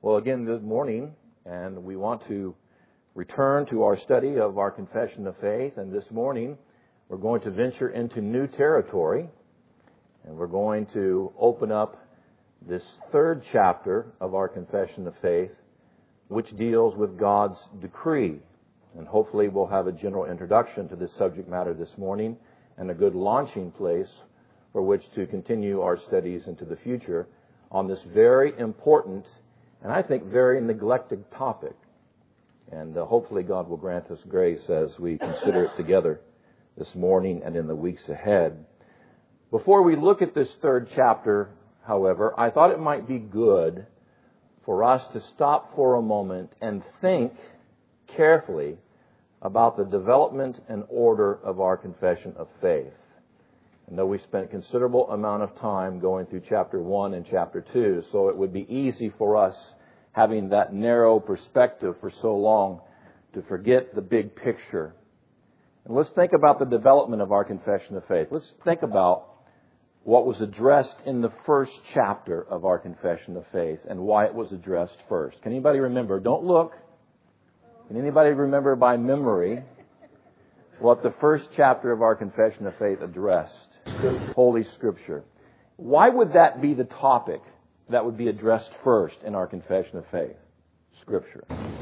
Well, again, good morning, and we want to return to our study of our confession of faith. And this morning, we're going to venture into new territory, and we're going to open up this third chapter of our confession of faith, which deals with God's decree. And hopefully we'll have a general introduction to this subject matter this morning and a good launching place for which to continue our studies into the future on this very important and I think very neglected topic. And hopefully God will grant us grace as we consider it together this morning and in the weeks ahead. Before we look at this third chapter, however, I thought it might be good for us to stop for a moment and think carefully about the development and order of our confession of faith. I know we spent a considerable amount of time going through chapter 1 and chapter 2, so it would be easy for us, having that narrow perspective for so long, to forget the big picture. And let's think about the development of our confession of faith. Let's think about what was addressed in the first chapter of our confession of faith and why it was addressed first. Can anybody remember? Don't look. Can anybody remember by memory what the first chapter of our confession of faith addressed? Holy Scripture. Why would that be the topic that would be addressed first in our confession of faith? Scripture.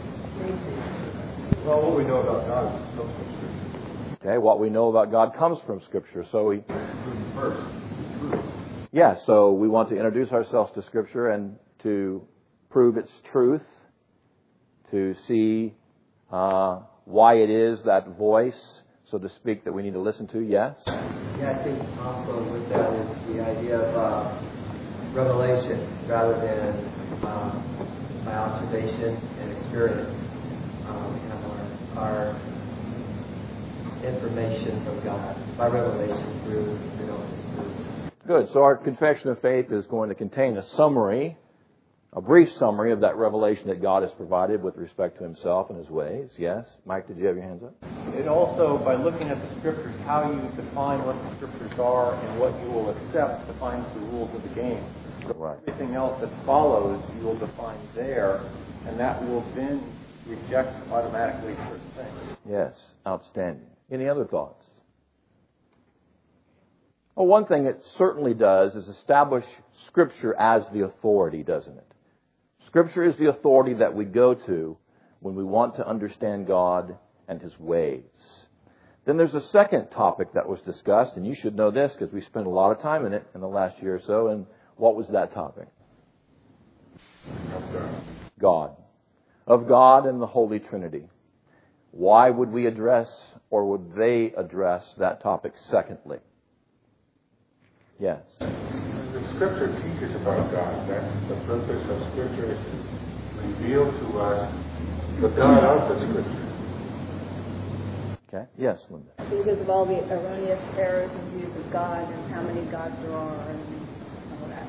Well, what we know about God comes from Scripture. Okay, what we know about God comes from Scripture. So we... First. Yeah, so we want to introduce ourselves to Scripture and to prove its truth, to see why it is that voice, so to speak, that we need to listen to. Yes? Yeah, I think also with that is the idea of revelation rather than by observation and experience. We have our information from God by revelation through. Good. So our confession of faith is going to contain a summary, a brief summary of that revelation that God has provided with respect to Himself and His ways. Yes? Mike, did you have your hands up? And also, by looking at the Scriptures, how you define what the Scriptures are and what you will accept defines the rules of the game. Right. Everything else that follows, you will define there, and that will then reject automatically certain things. Yes. Outstanding. Any other thoughts? Well, one thing it certainly does is establish Scripture as the authority, doesn't it? Scripture is the authority that we go to when we want to understand God and His ways. Then there's a second topic that was discussed, and you should know this because we spent a lot of time in it in the last year or so. And what was that topic? God. Of God and the Holy Trinity. Why would we address, or would they address, that topic secondly? Yes. The Scripture teaches about God. That's the purpose of Scripture, is to reveal to us the God of the Scripture. Okay. Yes, Linda. Because of all the erroneous errors and views of God and how many gods there are and all that.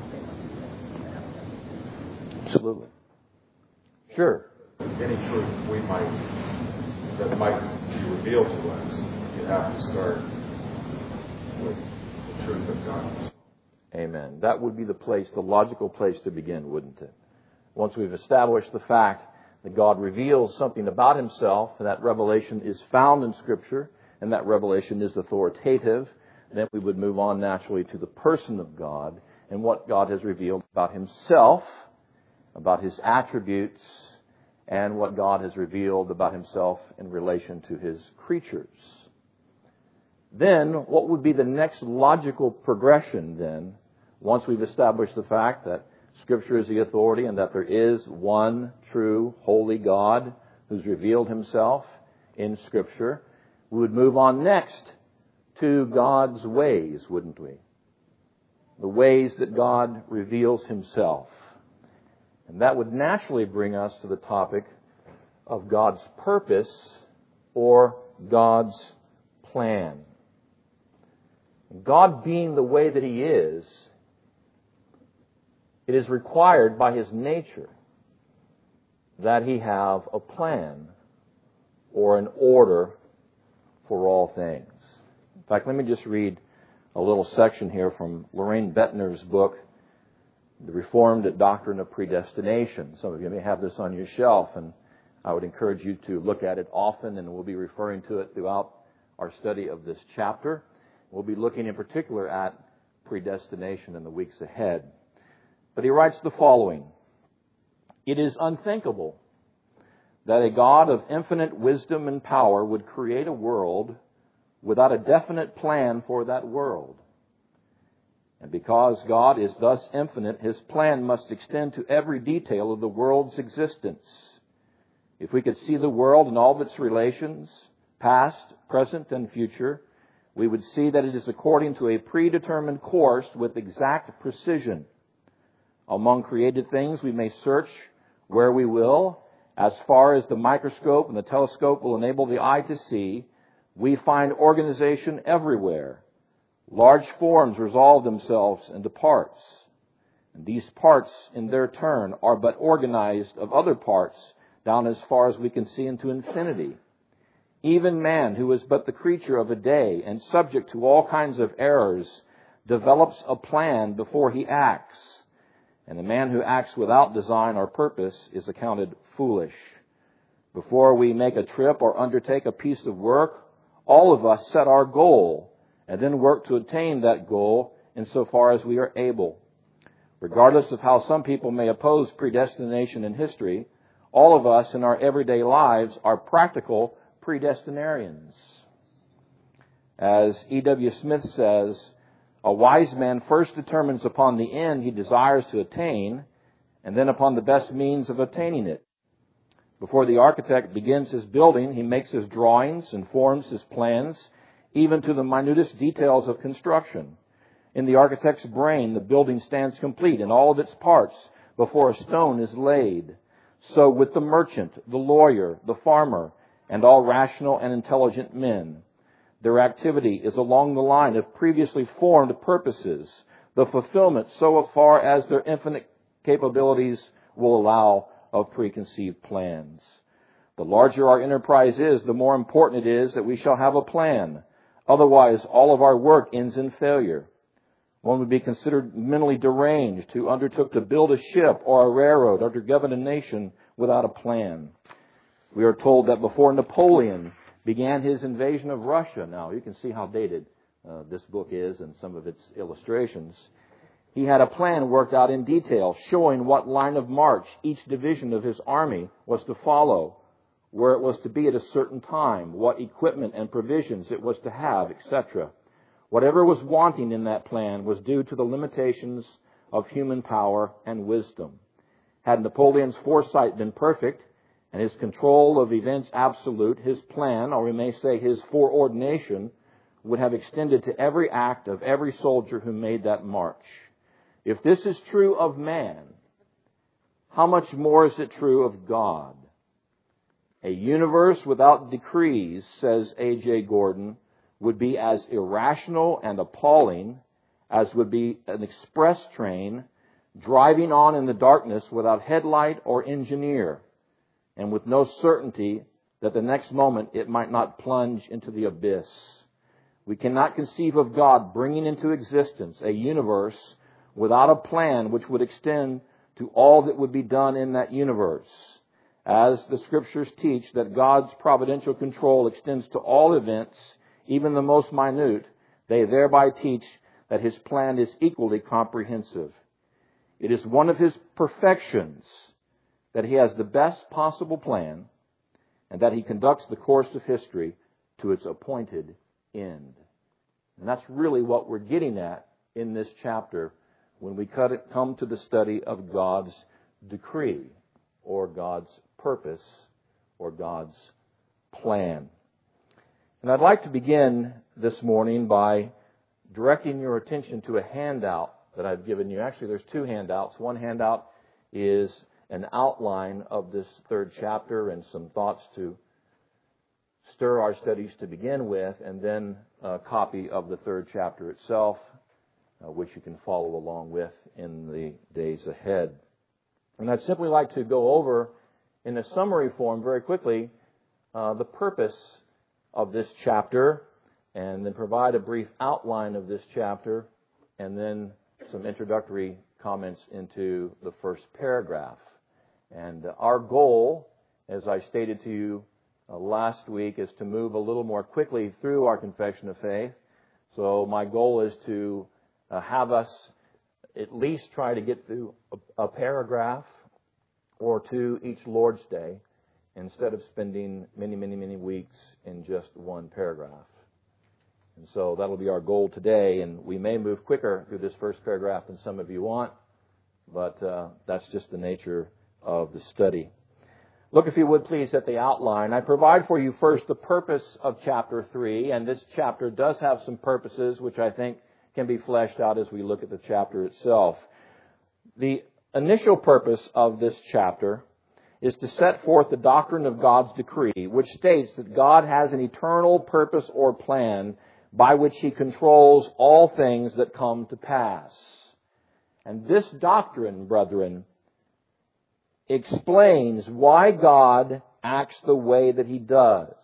Absolutely. Sure. Any truth that might be revealed to us, you have to start with the truth of God. Amen. That would be the logical place to begin, wouldn't it? Once we've established the fact that God reveals something about Himself, and that revelation is found in Scripture, and that revelation is authoritative, then we would move on naturally to the person of God and what God has revealed about Himself, about His attributes, and what God has revealed about Himself in relation to His creatures. Then, what would be the next logical progression then, once we've established the fact that Scripture is the authority and that there is one true, holy God who's revealed Himself in Scripture, we would move on next to God's ways, wouldn't we? The ways that God reveals Himself. And that would naturally bring us to the topic of God's purpose or God's plan. God being the way that He is, it is required by His nature that He have a plan or an order for all things. In fact, let me just read a little section here from Lorraine Bettner's book, the Reformed doctrine of predestination. Some of you may have this on your shelf, and I would encourage you to look at it often, and we'll be referring to it throughout our study of this chapter. We'll be looking in particular at predestination in the weeks ahead. But he writes the following: "It is unthinkable that a God of infinite wisdom and power would create a world without a definite plan for that world. And because God is thus infinite, His plan must extend to every detail of the world's existence. If we could see the world and all of its relations, past, present, and future, we would see that it is according to a predetermined course with exact precision. Among created things, we may search where we will. As far as the microscope and the telescope will enable the eye to see, we find organization everywhere. Large forms resolve themselves into parts. And these parts, in their turn, are but organized of other parts down as far as we can see into infinity. Even man, who is but the creature of a day and subject to all kinds of errors, develops a plan before he acts. And the man who acts without design or purpose is accounted foolish. Before we make a trip or undertake a piece of work, all of us set our goal and then work to attain that goal insofar as we are able. Regardless of how some people may oppose predestination in history, all of us in our everyday lives are practical predestinarians. As E.W. Smith says, a wise man first determines upon the end he desires to attain, and then upon the best means of attaining it. Before the architect begins his building, he makes his drawings and forms his plans, even to the minutest details of construction. In the architect's brain, the building stands complete in all of its parts before a stone is laid. So with the merchant, the lawyer, the farmer, and all rational and intelligent men. Their activity is along the line of previously formed purposes, the fulfillment so far as their infinite capabilities will allow of preconceived plans. The larger our enterprise is, the more important it is that we shall have a plan. Otherwise, all of our work ends in failure. One would be considered mentally deranged who undertook to build a ship or a railroad or to govern a nation without a plan. We are told that before Napoleon began his invasion of Russia, now you can see how dated this book is and some of its illustrations, he had a plan worked out in detail showing what line of march each division of his army was to follow, where it was to be at a certain time, what equipment and provisions it was to have, etc. Whatever was wanting in that plan was due to the limitations of human power and wisdom. Had Napoleon's foresight been perfect and his control of events absolute, his plan, or we may say his foreordination, would have extended to every act of every soldier who made that march. If this is true of man, how much more is it true of God? A universe without decrees, says A.J. Gordon, would be as irrational and appalling as would be an express train driving on in the darkness without headlight or engineer, and with no certainty that the next moment it might not plunge into the abyss. We cannot conceive of God bringing into existence a universe without a plan which would extend to all that would be done in that universe. As the Scriptures teach that God's providential control extends to all events, even the most minute, they thereby teach that His plan is equally comprehensive. It is one of His perfections that He has the best possible plan and that He conducts the course of history to its appointed end. And that's really what we're getting at in this chapter when we come to the study of God's decree or God's purpose or God's plan. And I'd like to begin this morning by directing your attention to a handout that I've given you. Actually, there's two handouts. One handout is an outline of this third chapter and some thoughts to stir our studies to begin with, and then a copy of the third chapter itself, which you can follow along with in the days ahead. And I'd simply like to go over in a summary form very quickly the purpose of this chapter, and then provide a brief outline of this chapter, and then some introductory comments into the first paragraph. And our goal, as I stated to you last week, is to move a little more quickly through our confession of faith. So my goal is to have us at least try to get through a paragraph or two each Lord's Day, instead of spending many, many, many weeks in just one paragraph. And so that'll be our goal today, and we may move quicker through this first paragraph than some of you want, but that's just the nature of the study. Look, if you would please, at the outline. I provide for you first the purpose of chapter 3, and this chapter does have some purposes which I think can be fleshed out as we look at the chapter itself. The initial purpose of this chapter is to set forth the doctrine of God's decree, which states that God has an eternal purpose or plan by which He controls all things that come to pass. And this doctrine, brethren, explains why God acts the way that He does.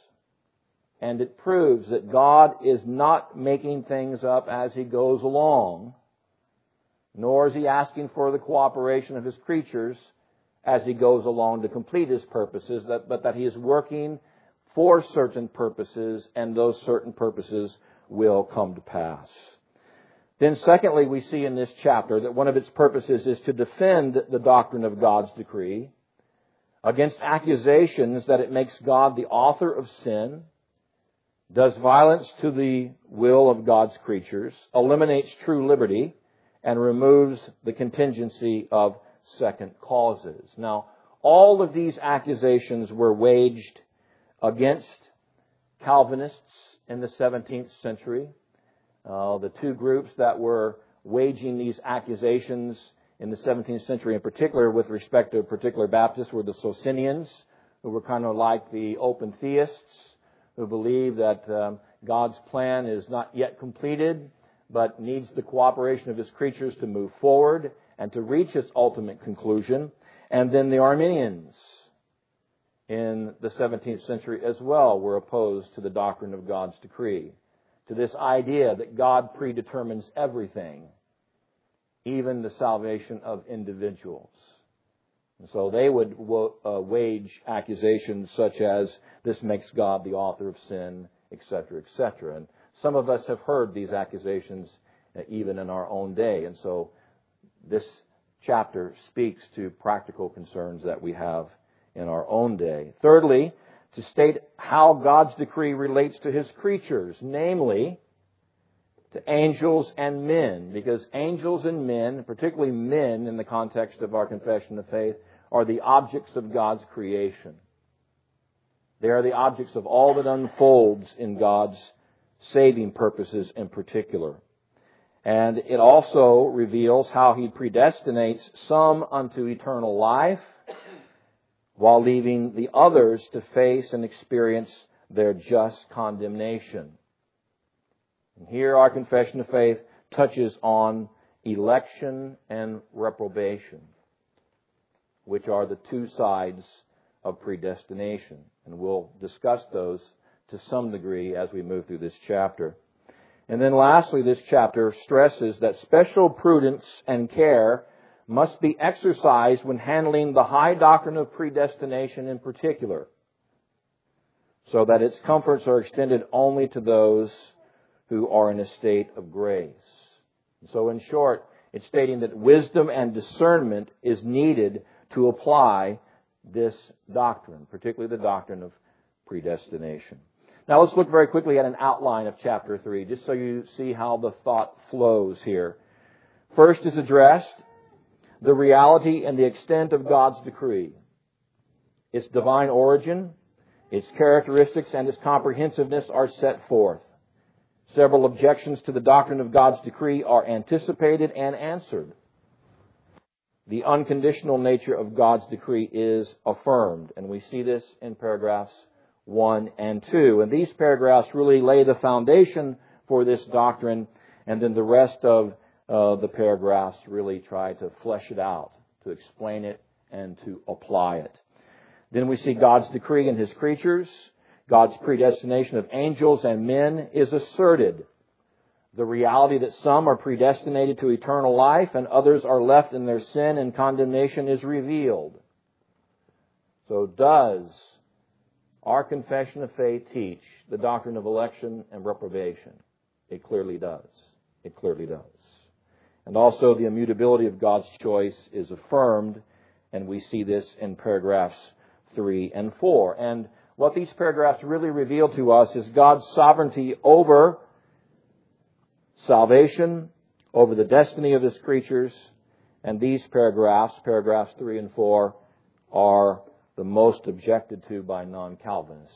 And it proves that God is not making things up as He goes along, nor is He asking for the cooperation of His creatures as He goes along to complete His purposes, but that He is working for certain purposes, and those certain purposes will come to pass. Then secondly, we see in this chapter that one of its purposes is to defend the doctrine of God's decree against accusations that it makes God the author of sin, does violence to the will of God's creatures, eliminates true liberty, and removes the contingency of second causes. Now, all of these accusations were waged against Calvinists in the 17th century. The two groups that were waging these accusations in the 17th century, in particular with respect to particular Baptists, were the Socinians, who were kind of like the open theists, who believe that God's plan is not yet completed, but needs the cooperation of His creatures to move forward and to reach its ultimate conclusion. And then the Arminians in the 17th century as well were opposed to the doctrine of God's decree, to this idea that God predetermines everything, even the salvation of individuals. And so they would wage accusations such as, this makes God the author of sin, etc., etc. And some of us have heard these accusations even in our own day. And so this chapter speaks to practical concerns that we have in our own day. Thirdly, to state how God's decree relates to His creatures, namely to angels and men, because angels and men, particularly men in the context of our confession of faith, are the objects of God's creation. They are the objects of all that unfolds in God's saving purposes in particular. And it also reveals how He predestinates some unto eternal life, while leaving the others to face and experience their just condemnation. And here our confession of faith touches on election and reprobation, which are the two sides of predestination. And we'll discuss those to some degree as we move through this chapter. And then lastly, this chapter stresses that special prudence and care must be exercised when handling the high doctrine of predestination in particular, so that its comforts are extended only to those who are in a state of grace. So in short, it's stating that wisdom and discernment is needed to apply this doctrine, particularly the doctrine of predestination. Now let's look very quickly at an outline of chapter 3, just so you see how the thought flows here. First is addressed the reality and the extent of God's decree, its divine origin, its characteristics, and its comprehensiveness are set forth. Several objections to the doctrine of God's decree are anticipated and answered. The unconditional nature of God's decree is affirmed, and we see this in paragraphs 1 and 2. And these paragraphs really lay the foundation for this doctrine, and then the rest of the paragraphs really try to flesh it out, to explain it, and to apply it. Then we see God's decree in His creatures. God's predestination of angels and men is asserted. The reality that some are predestinated to eternal life and others are left in their sin and condemnation is revealed. So does our confession of faith teach the doctrine of election and reprobation? It clearly does. It clearly does. And also the immutability of God's choice is affirmed, and we see this in paragraphs 3 and 4. And what these paragraphs really reveal to us is God's sovereignty over salvation, over the destiny of His creatures. And these paragraphs 3 and 4, are the most objected to by non-Calvinists.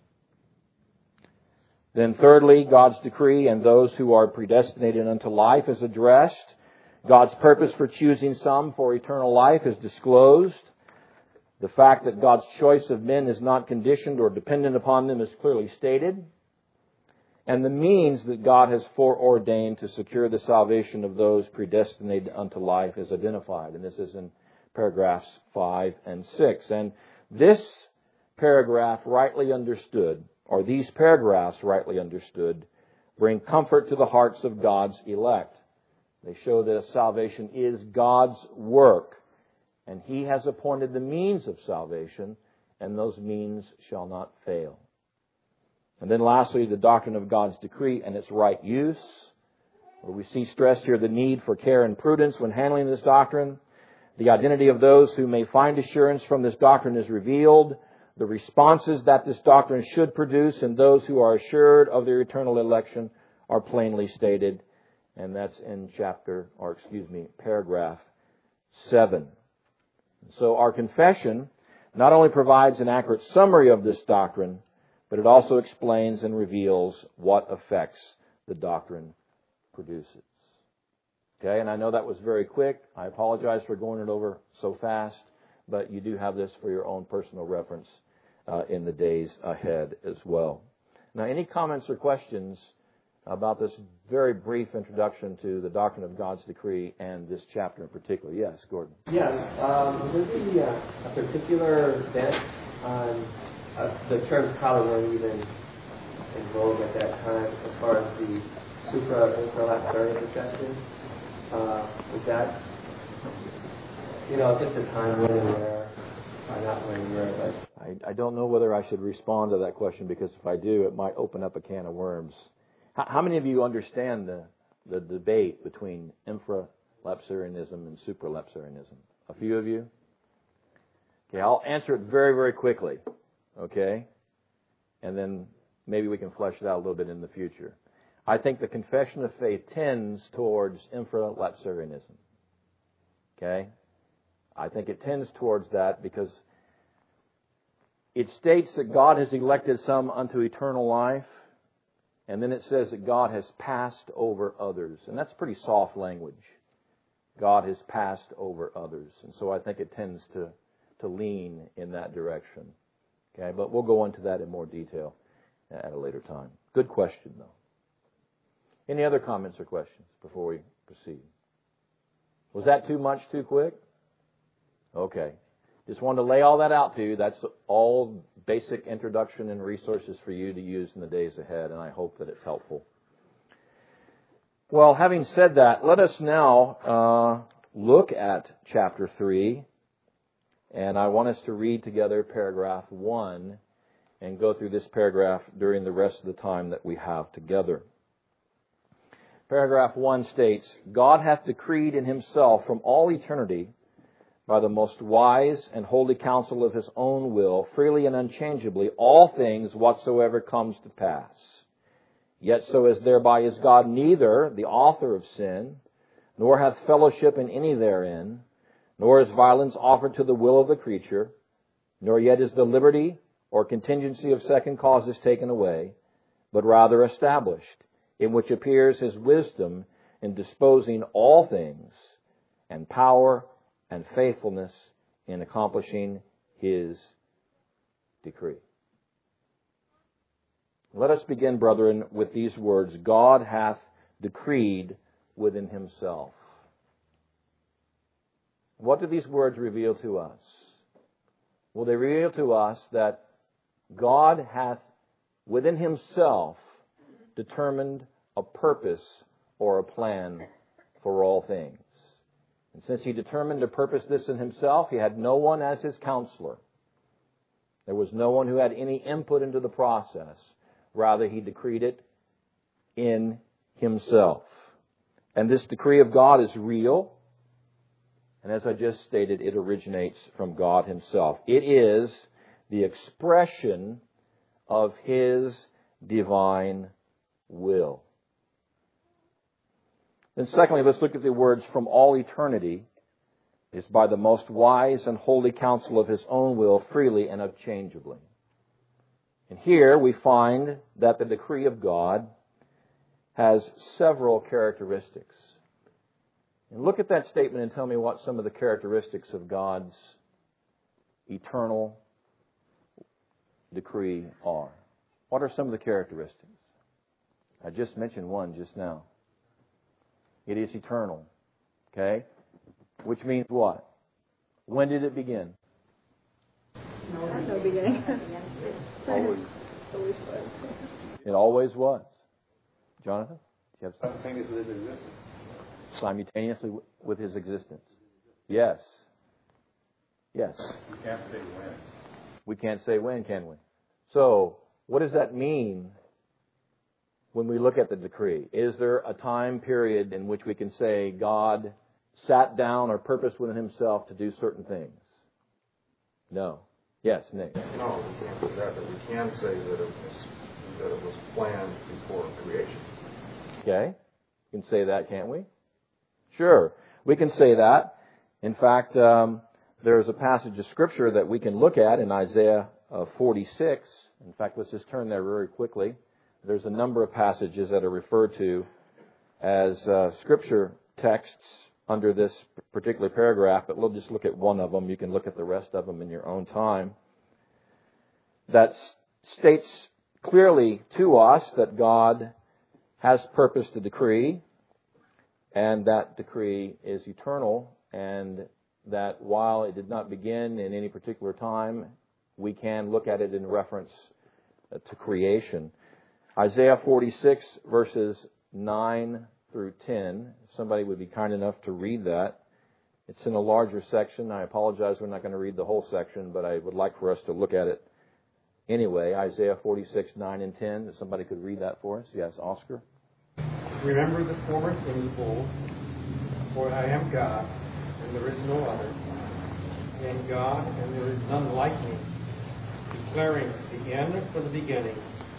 Then thirdly, God's decree and those who are predestinated unto life is addressed. God's purpose for choosing some for eternal life is disclosed. The fact that God's choice of men is not conditioned or dependent upon them is clearly stated. And the means that God has foreordained to secure the salvation of those predestinated unto life is identified. And this is in paragraphs 5 and 6. And this paragraph rightly understood, or these paragraphs rightly understood, bring comfort to the hearts of God's elect. They show that salvation is God's work, and He has appointed the means of salvation, and those means shall not fail. And then lastly, the doctrine of God's decree and its right use, where we see stressed here the need for care and prudence when handling this doctrine. The identity of those who may find assurance from this doctrine is revealed. The responses that this doctrine should produce in those who are assured of their eternal election are plainly stated. And that's in paragraph 7. So our confession not only provides an accurate summary of this doctrine, but it also explains and reveals what effects the doctrine produces. Okay, and I know that was very quick. I apologize for going it over so fast, but you do have this for your own personal reference in the days ahead as well. Now, any comments or questions about this very brief introduction to the doctrine of God's decree and this chapter in particular? Yes, Gordon. Yeah, would there be a particular bent on the terms probably weren't even in vogue at that time as far as the supra-infralapsarian discussion? Was that, just a time when and where, or not when and where, but... I don't know whether I should respond to that question, because if I do, it might open up a can of worms. How many of you understand the debate between infralapsarianism and supralapsarianism? A few of you? Okay, I'll answer it very, very quickly. Okay? And then maybe we can flesh it out a little bit in the future. I think the confession of faith tends towards infralapsarianism. Okay? I think it tends towards that because it states that God has elected some unto eternal life, and then it says that God has passed over others. And that's pretty soft language. God has passed over others. And so I think it tends to lean in that direction. Okay? But we'll go into that in more detail at a later time. Good question, though. Any other comments or questions before we proceed? Was that too much, too quick? Okay. Just wanted to lay all that out to you. That's all basic introduction and resources for you to use in the days ahead, and I hope that it's helpful. Well, having said that, let us now look at chapter 3, and I want us to read together paragraph 1 and go through this paragraph during the rest of the time that we have together. Paragraph 1 states, God hath decreed in Himself from all eternity, by the most wise and holy counsel of His own will, freely and unchangeably, all things whatsoever comes to pass. Yet so as thereby is God neither the author of sin, nor hath fellowship in any therein, nor is violence offered to the will of the creature, nor yet is the liberty or contingency of second causes taken away, but rather established, in which appears His wisdom in disposing all things, and power and faithfulness in accomplishing His decree. Let us begin, brethren, with these words, God hath decreed within Himself. What do these words reveal to us? Well, they reveal to us that God hath within Himself determined a purpose or a plan for all things. And since He determined to purpose this in Himself, He had no one as His counselor. There was no one who had any input into the process. Rather, He decreed it in Himself. And this decree of God is real. And as I just stated, it originates from God Himself. It is the expression of His divine will. Then secondly, let's look at the words "from all eternity" is by the most wise and holy counsel of His own will, freely and unchangeably. And here we find that the decree of God has several characteristics. And look at that statement and tell me what some of the characteristics of God's eternal decree are. What are some of the characteristics? I just mentioned one just now. It is eternal. Okay? Which means what? When did it begin? No beginning. Always. Always was. It always was. Jonathan? Do you have something? Simultaneously with existence. Simultaneously with His existence. Yes. Yes. You can't say when. We can't say when, can we? So, what does that mean when we look at the decree? Is there a time period in which we can say God sat down or purposed within Himself to do certain things? No. Yes, Nick. No, we can't say that, but we can say that it was planned before creation. Okay. We can say that, can't we? Sure. We can say that. In fact, there's a passage of Scripture that we can look at in Isaiah 46. In fact, let's just turn there very quickly. There's a number of passages that are referred to as Scripture texts under this particular paragraph, but we'll just look at one of them. You can look at the rest of them in your own time. That states clearly to us that God has purposed a decree, and that decree is eternal, and that while it did not begin in any particular time, we can look at it in reference to creation. Isaiah 46, verses 9 through 10. If somebody would be kind enough to read that. It's in a larger section. I apologize, we're not going to read the whole section, but I would like for us to look at it anyway. Isaiah 46, 9 and 10. If somebody could read that for us. Yes, Oscar. Remember the former things, fools, for I am God, and there is no other. I am God, and there is none like me, declaring the end from the beginning,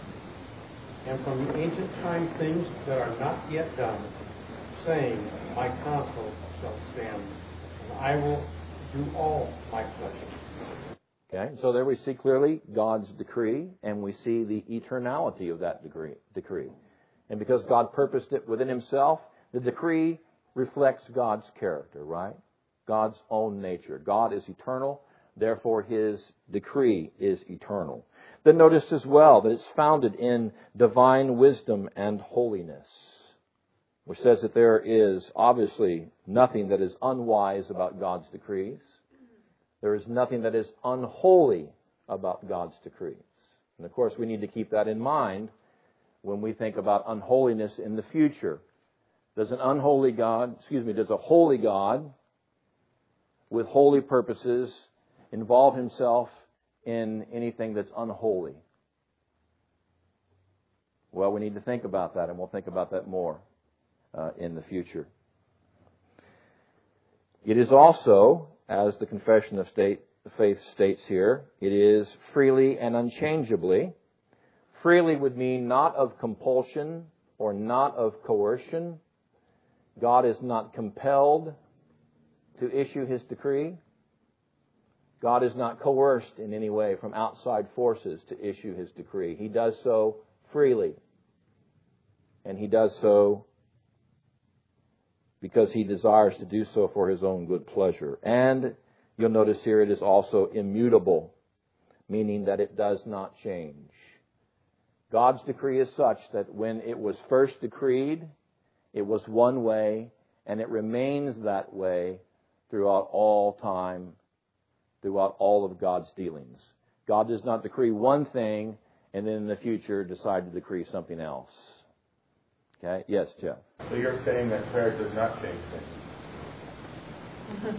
and from the ancient time things that are not yet done, saying, my counsel shall stand, and I will do all my pleasure. Okay, so there we see clearly God's decree, and we see the eternality of that decree. And because God purposed it within Himself, the decree reflects God's character, right? God's own nature. God is eternal, therefore His decree is eternal. Then notice as well that it's founded in divine wisdom and holiness, which says that there is obviously nothing that is unwise about God's decrees. There is nothing that is unholy about God's decrees. And of course we need to keep that in mind when we think about unholiness in the future. Does a holy God with holy purposes involve Himself in anything that's unholy? Well, we need to think about that, and we'll think about that more in the future. It is also, as the Confession of Faith states here, it is freely and unchangeably. Freely would mean not of compulsion or not of coercion. God is not compelled to issue His decree. God is not coerced in any way from outside forces to issue His decree. He does so freely. And He does so because He desires to do so for His own good pleasure. And you'll notice here it is also immutable, meaning that it does not change. God's decree is such that when it was first decreed, it was one way, and it remains that way throughout all time, throughout all of God's dealings. God does not decree one thing and then in the future decide to decree something else. Okay? Yes, Jeff. So you're saying that prayer does not change things?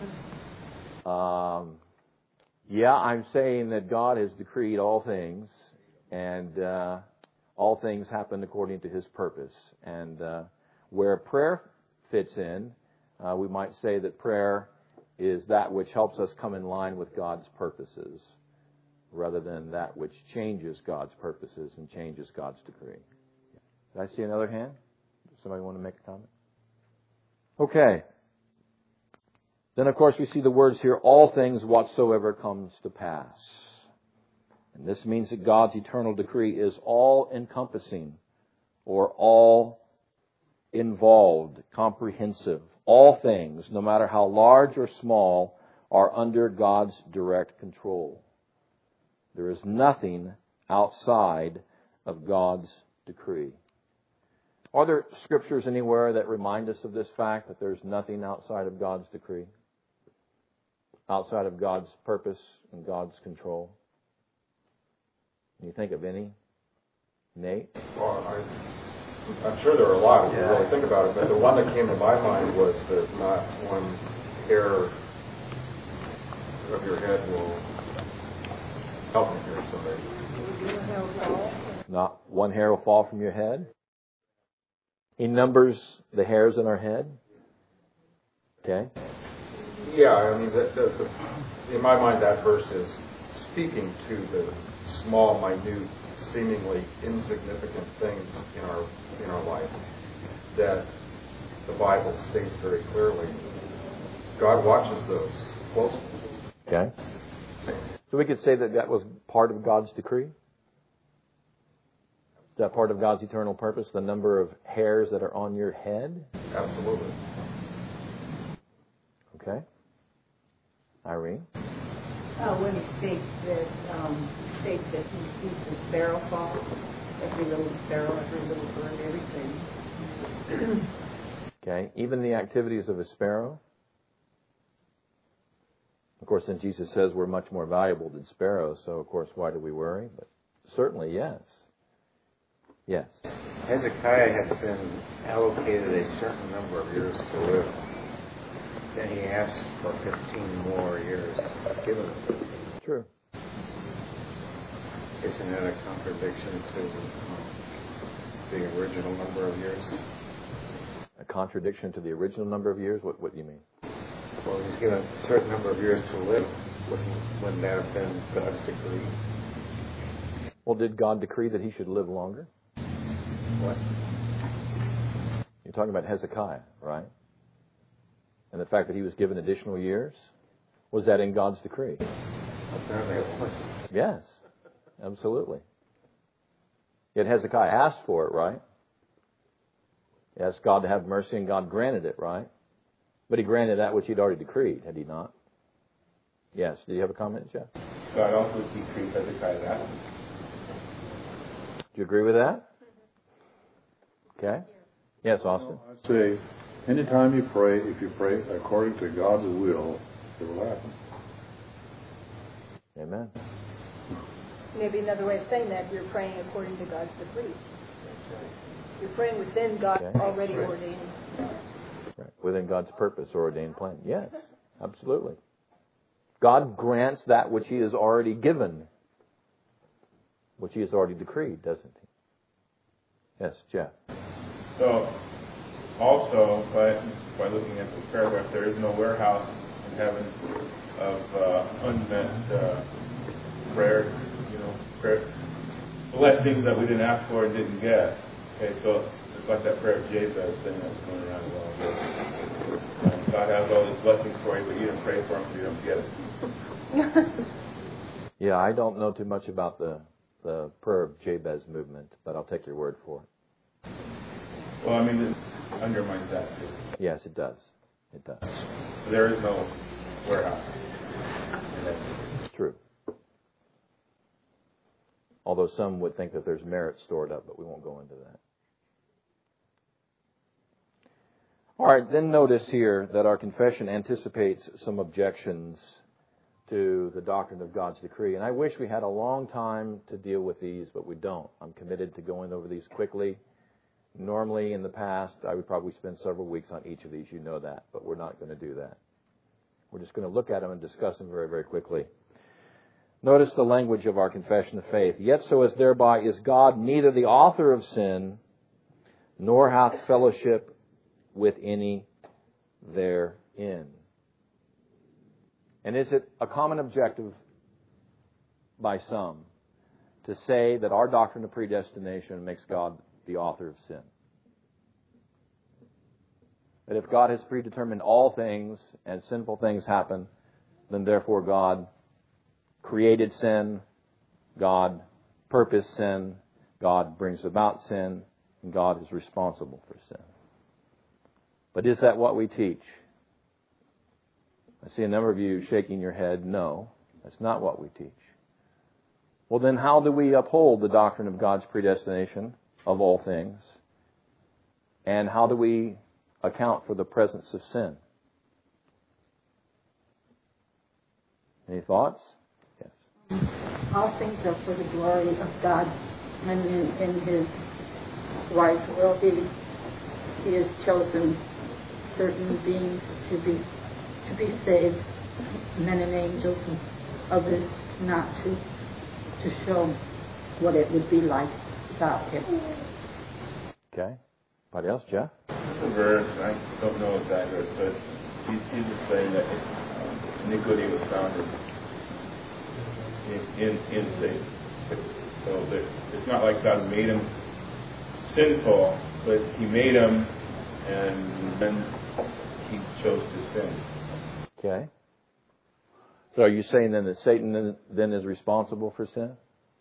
Yeah, I'm saying that God has decreed all things, and all things happen according to His purpose. And where prayer fits in, we might say that prayer is that which helps us come in line with God's purposes, rather than that which changes God's purposes and changes God's decree. Did I see another hand? Does somebody want to make a comment? Okay. Then, of course, we see the words here, all things whatsoever comes to pass. And this means that God's eternal decree is all-encompassing, or all-involved, comprehensive. All things, no matter how large or small, are under God's direct control. There is nothing outside of God's decree. Are there scriptures anywhere that remind us of this fact, that there's nothing outside of God's decree? Outside of God's purpose and God's control? Can you think of any? Nate? Well, I'm sure there are a lot if you really think about it, but the one that came to my mind was that not one hair of your head will help me here, sorry. Not one hair will fall from your head? He numbers the hairs in our head? Okay. Yeah, I mean, in my mind, that verse is speaking to the small, minute, seemingly insignificant things in our life that the Bible states very clearly. God watches those closely. Okay. So we could say that that was part of God's decree? Is that part of God's eternal purpose, the number of hairs that are on your head? Absolutely. Okay. Irene? When it states that he sees the sparrow fall, every little sparrow, every little bird, everything. Okay. Even the activities of a sparrow? Of course, then Jesus says we're much more valuable than sparrows, so of course, why do we worry? But certainly, yes. Yes. Hezekiah had been allocated a certain number of years to live. Then he asked for 15 more years given him. True. Isn't that a contradiction to the original number of years? A contradiction to the original number of years? What do you mean? Well, he's given a certain number of years to live. Wouldn't that have been God's decree? Well, did God decree that he should live longer? What? You're talking about Hezekiah, right? And the fact that he was given additional years? Was that in God's decree? Apparently it was. Yes, absolutely. Yet Hezekiah asked for it, right? He asked God to have mercy, and God granted it, right? But he granted that which he'd already decreed, had he not? Yes. Do you have a comment, Jeff? God also decreed Hezekiah's absence. Do you agree with that? Okay. Yes, Austin? I'd say, anytime you pray, if you pray according to God's will, it will happen. Amen. Maybe another way of saying that, you're praying according to God's decree. You're praying within God's already ordained. Right. Within God's purpose or ordained plan. Yes, absolutely. God grants that which he has already given, which he has already decreed, doesn't he? Yes, Jeff. So, also, by looking at this paragraph, there is no warehouse in heaven of unmet prayer, prayer blessings that we didn't ask for and didn't get. Okay, so it's like that prayer of Jabez thing that's going around a while ago. God has all these blessings for you, but you didn't pray for them, so you don't get it. Yeah, I don't know too much about the prayer of Jabez movement, but I'll take your word for it. Well, I mean, it undermines that too. Yes, it does. It does. So there is no warehouse. It's true. Although some would think that there's merit stored up, but we won't go into that. All right, then notice here that our confession anticipates some objections to the doctrine of God's decree. And I wish we had a long time to deal with these, but we don't. I'm committed to going over these quickly Normally, in the past, I would probably spend several weeks on each of these. You know that, but we're not going to do that. We're just going to look at them and discuss them very, very quickly. Notice the language of our confession of faith. Yet so as thereby is God neither the author of sin, nor hath fellowship with any therein. And is it a common objective by some to say that our doctrine of predestination makes God the author of sin? That if God has predetermined all things and sinful things happen, then therefore God created sin, God purposed sin, God brings about sin, and God is responsible for sin. But is that what we teach? I see a number of you shaking your head. No, that's not what we teach. Well, then how do we uphold the doctrine of God's predestination of all things? And how do we account for the presence of sin? Any thoughts? Yes. All things are for the glory of God, and in His wise will, He has chosen certain beings to be saved, men and angels, and others not to show what it would be like without Him. Okay. Anybody else, Jeff? There's a verse, I don't know exactly, but Jesus saying that iniquity was found in Satan. So it's not like God made him sinful, but He made him, and then He chose to sin. Okay. So are you saying then that Satan then is responsible for sin?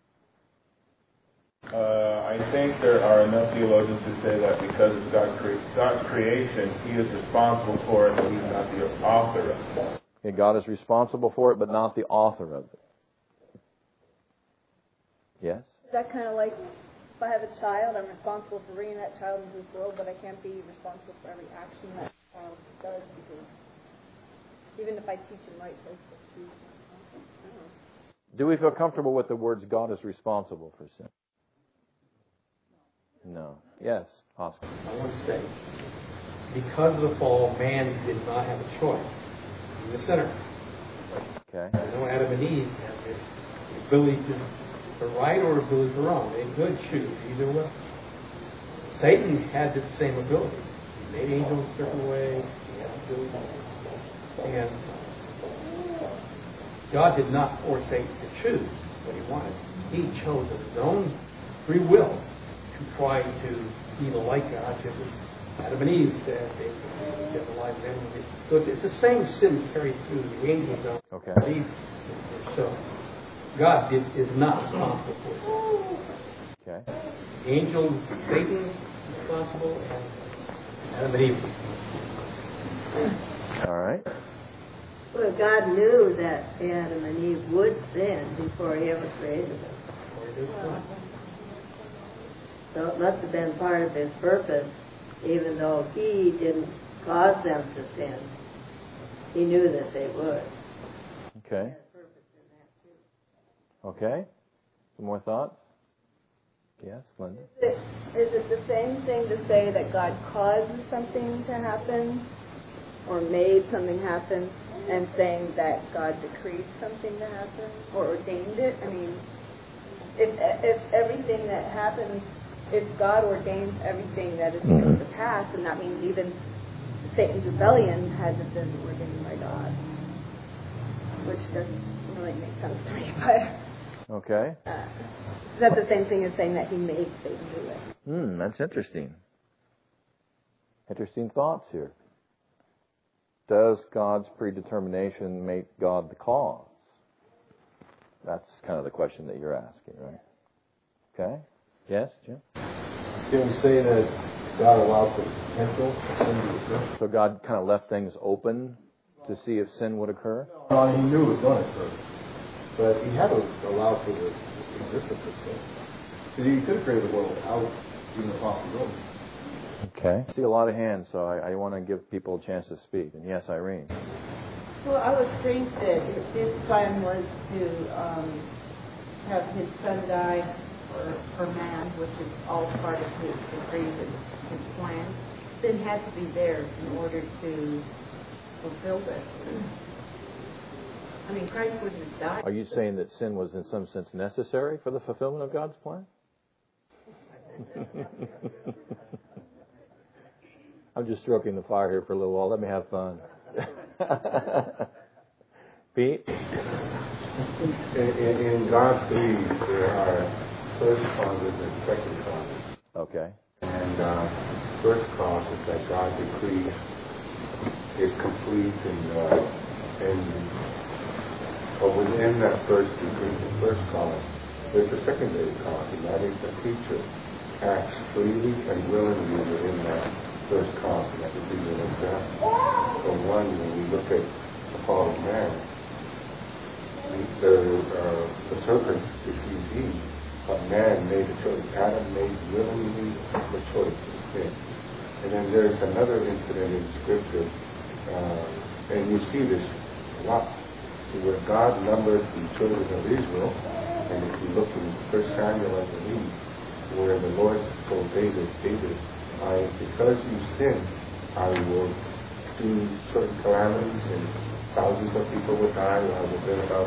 I think there are enough theologians who say that because it's God's creation, He is responsible for it, but He's not the author of it. Okay, God is responsible for it, but not the author of it. Yes? Is that kind of like, if I have a child, I'm responsible for bringing that child into this world, but I can't be responsible for every action that child does, because even if I teach him right, they'll still choose. Do we feel comfortable with the words God is responsible for sin? No. Yes, Oscar. I want to say, because of the fall, man did not have a choice. He was the sinner. Okay. No Adam and Eve had the ability to right or ability to wrong. They could choose either way. Satan had the same ability. He made angels a certain way. He had the ability. And God did not force Satan to choose what he wanted. He chose of his own free will to try to be like God, just as Adam and Eve said they get the life of animals. So it's the same sin carried through the angels. Okay. Eve. So God is not responsible for it. Okay. Angels, Satan is responsible, and Adam and Eve. All right. Well, God knew that Adam and Eve would sin before He ever created them. So it must have been part of His purpose, even though He didn't cause them to sin. He knew that they would. Okay. Okay. Some more thoughts? Yes, Glenda? Is it the same thing to say that God caused something to happen or made something happen, and saying that God decreed something to happen or ordained it? I mean, if everything that happens, if God ordains everything that is going to pass, and that means even Satan's rebellion hasn't been ordained by God, which doesn't really make sense to me. But okay. Is that the same thing as saying that He made Satan do it? That's interesting. Interesting thoughts here. Does God's predetermination make God the cause? That's kind of the question that you're asking, right? Okay. Yes, Jim? Can we say that God allowed the potential of sin to occur? So God kind of left things open to see if sin would occur? No, He knew it was going to occur. But He had to allow for the existence of sin. Because He could have created the world without even the possibility. Okay. I see a lot of hands, so I want to give people a chance to speak. And yes, Irene. Well, I would think that His plan was to have His Son die for man, which is all part of his decree, his plan, sin had to be there in order to fulfill this. I mean, Christ wouldn't have died. Are you saying that sin was in some sense necessary for the fulfillment of God's plan? I'm just stroking the fire here for a little while. Let me have fun. Pete? In God's deeds, there are first causes and second causes. Okay. And first cause is that God decrees is complete but within that first decree, the first cause, there's a secondary cause, and that is the creature acts freely and willingly within that first cause. And that would be an example. For one, when we look at the fall of man, the serpent deceived Eve, but man made a choice. Adam made willingly the choice to sin. And then there's another incident in Scripture, and you see this a lot, where God numbered the children of Israel, and if you look in 1 Samuel, I believe, where the Lord told David, because you sinned, I will do certain calamities, and thousands of people will die, or I will bring about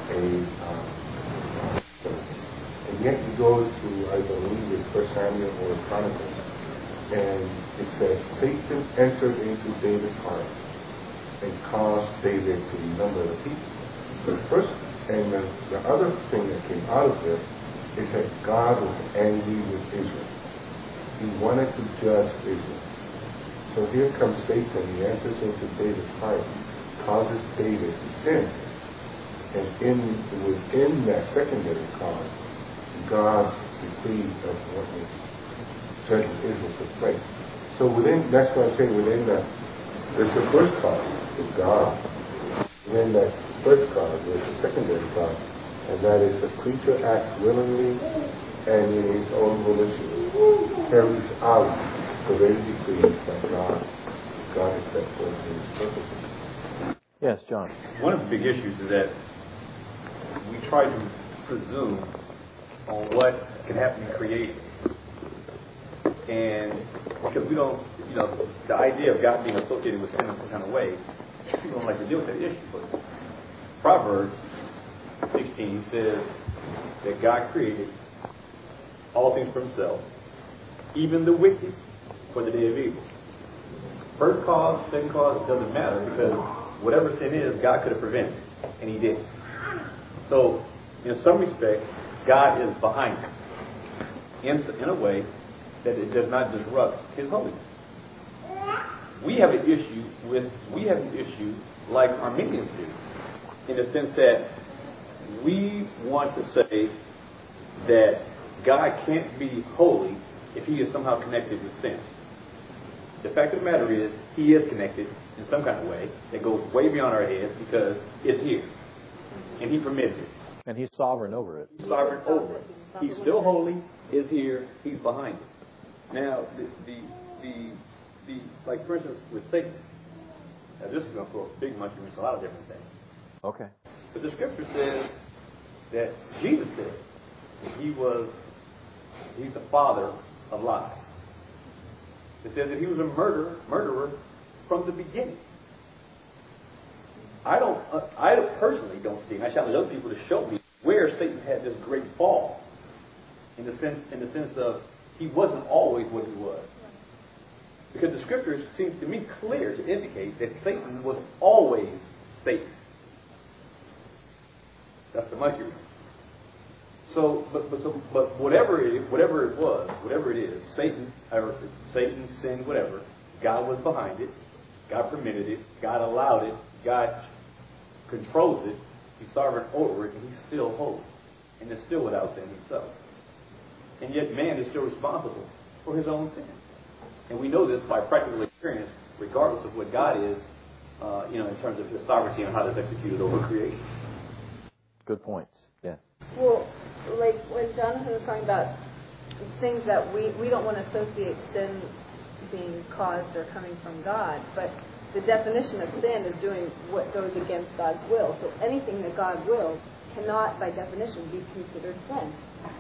and yet you go to, I believe, it's 1 Samuel or Chronicles, and it says, Satan entered into David's heart and caused David to number the people. The first, and the other thing that came out of this is that God was angry with Israel. He wanted to judge Israel. So here comes Satan. He enters into David's heart, causes David to sin. And within that secondary cause, God's decree of what was judging Israel took place. So that's what I'm saying, within that, there's the first cause, is God. Within that first cause, there's a secondary cause, and that is the creature acts willingly and in his own volition, carries out the very decrees that God has set forth in his purposes. Yes, John. One of the big issues is that we try to presume on what can happen in creation. And because we don't, the idea of God being associated with sin in some kind of way, people don't like to deal with that issue. But Proverbs 16 says that God created all things for himself, even the wicked for the day of evil. First cause, second cause, it doesn't matter, because whatever sin is, God could have prevented it, and he did. So, in some respect, God is behind it in a way that it does not disrupt his holiness. We have an issue like Arminians do, in the sense that we want to say that God can't be holy if he is somehow connected with sin. The fact of the matter is, he is connected in some kind of way that goes way beyond our heads, because it's here. And he permits it. And he's sovereign over it. He's sovereign over it. He's still holy, is here, he's behind it. Now, like for instance, with Satan, now this is going to throw a big monkey with a lot of different things. Okay. But the scripture says that Jesus said that he's the father of lies. It says that he was a murderer from the beginning. I personally don't see, and I challenge other people to show me where Satan had this great fall, in the sense of he wasn't always what he was. Because the scripture seems to me clear to indicate that Satan was always Satan. That's the monkey. So, but whatever it is, Satan sinned, whatever. God was behind it. God permitted it. God allowed it. God controls it. He's sovereign over it, and he's still holy, and is still without sin himself. And yet, man is still responsible for his own sin, and we know this by practical experience, regardless of what God is, in terms of his sovereignty and how that's executed over creation. Good points. Yeah. Well, like when Jonathan was talking about things that we don't want to associate sin being caused or coming from God, but the definition of sin is doing what goes against God's will. So anything that God wills cannot, by definition, be considered sin.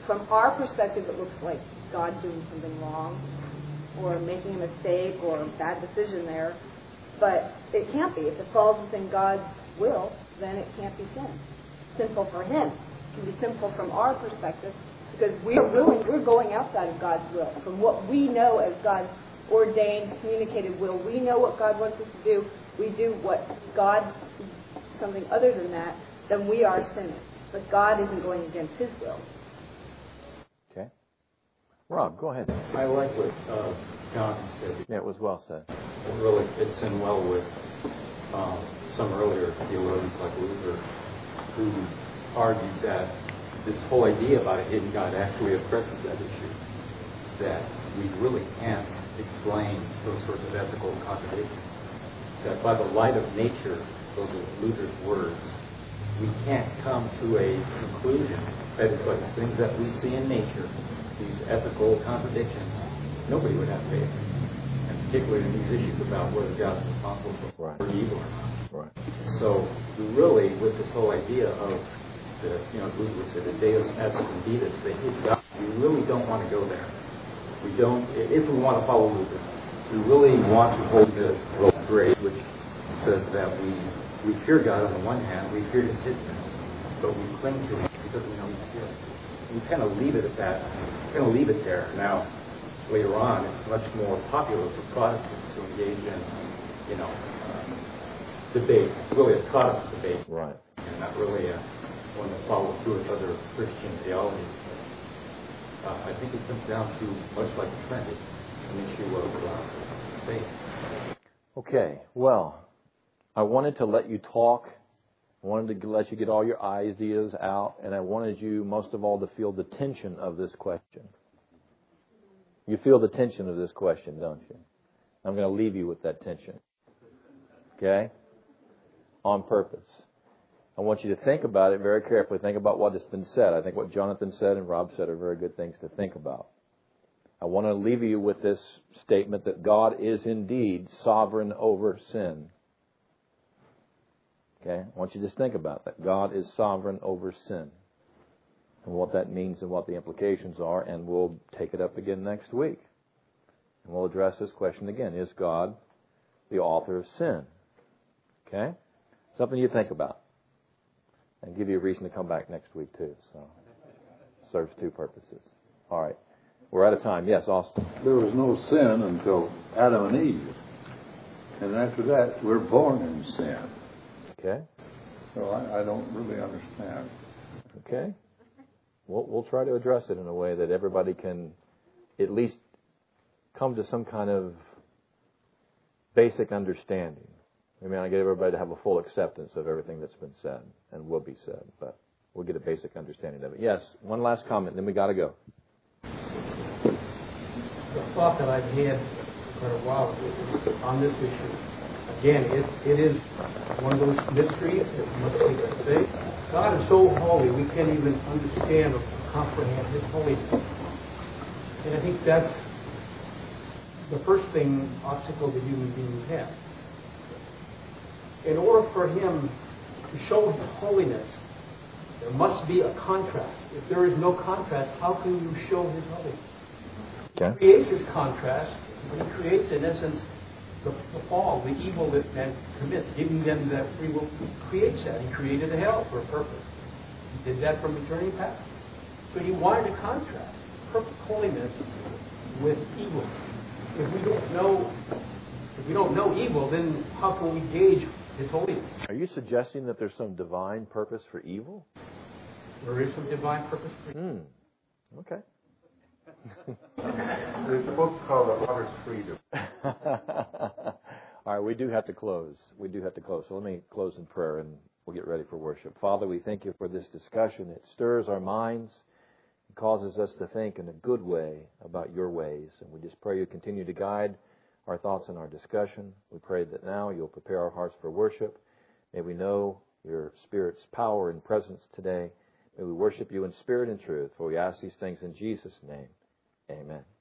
from our perspective, it looks like God doing something wrong or making a mistake or a bad decision there. But it can't be. If it falls within God's will, then it can't be sin. Sinful for Him. It can be sinful from our perspective because we're going outside of God's will. From what we know as God's ordained, communicated will, we know what God wants us to do. We do what God, something other than that, then we are sinners. But God isn't going against His will. Okay. Rob, go ahead. I like what John said. Yeah, it was well said. It really fits in well with some earlier theologians like Luther, who argued that this whole idea about a hidden God actually addresses that issue, that we really can't explain those sorts of ethical contradictions. That by the light of nature, those are Luther's words, we can't come to a conclusion. That is, by the things that we see in nature, these ethical contradictions, nobody would have faith in. And particularly in these issues about whether God is responsible for evil or not. Right. So really, with this whole idea of the, Luther said the Deus est Venditus, the hidden God, we really don't want to go there. We don't, if we want to follow Luther, we really want to hold the role of grace, which says that we fear God on the one hand, we fear His hiddenness, but we cling to Him because we know He's good. We kind of leave it at that. We're going to leave it there. Now, later on, it's much more popular for Protestants to engage in, debate. It's really a Protestant debate, right? And not really one that follows through with other Christian theology. I think it comes down to, much like the Trinity, an issue of faith. Okay, well, I wanted to let you talk. I wanted to let you get all your ideas out, and I wanted you, most of all, to feel the tension of this question. You feel the tension of this question, don't you? I'm going to leave you with that tension. Okay? On purpose. I want you to think about it very carefully. Think about what has been said. I think what Jonathan said and Rob said are very good things to think about. I want to leave you with this statement that God is indeed sovereign over sin. Okay? I want you to just think about that. God is sovereign over sin. And what that means and what the implications are. And we'll take it up again next week. And we'll address this question again. Is God the author of sin? Okay? Something you think about. And give you a reason to come back next week too. So it serves two purposes. All right. We're out of time. Yes, Austin. There was no sin until Adam and Eve. And after that, we're born in sin. Okay. So I don't really understand. Okay. We'll try to address it in a way that everybody can at least come to some kind of basic understanding. I mean, I get everybody to have a full acceptance of everything that's been said and will be said, but we'll get a basic understanding of it. Yes, one last comment, then we got to go. The thought that I've had for a while on this issue, again, it is one of those mysteries that must be faith. God is so holy, we can't even understand or comprehend His holiness. And I think that's the first obstacle the human being has. In order for Him to show His holiness, there must be a contrast. If there is no contrast, how can you show His holiness? Okay. He creates His contrast. He creates, in essence, the fall, the evil that man commits, giving them that free will. He creates that. He created a hell for a purpose. He did that from eternity past. So He wanted to contrast perfect holiness with evil. If we don't know evil, then how can we gauge His holiness? Are you suggesting that there's some divine purpose for evil? There is some divine purpose for evil. Okay. There's a book called The Potter's Freedom. All right, we do have to close. So let me close in prayer and we'll get ready for worship. Father, we thank You for this discussion. It stirs our minds. It causes us to think in a good way about Your ways. And we just pray You continue to guide our thoughts and our discussion. We pray that now You'll prepare our hearts for worship. May we know Your Spirit's power and presence today. May we worship You in spirit and truth. For we ask these things in Jesus' name. Amen.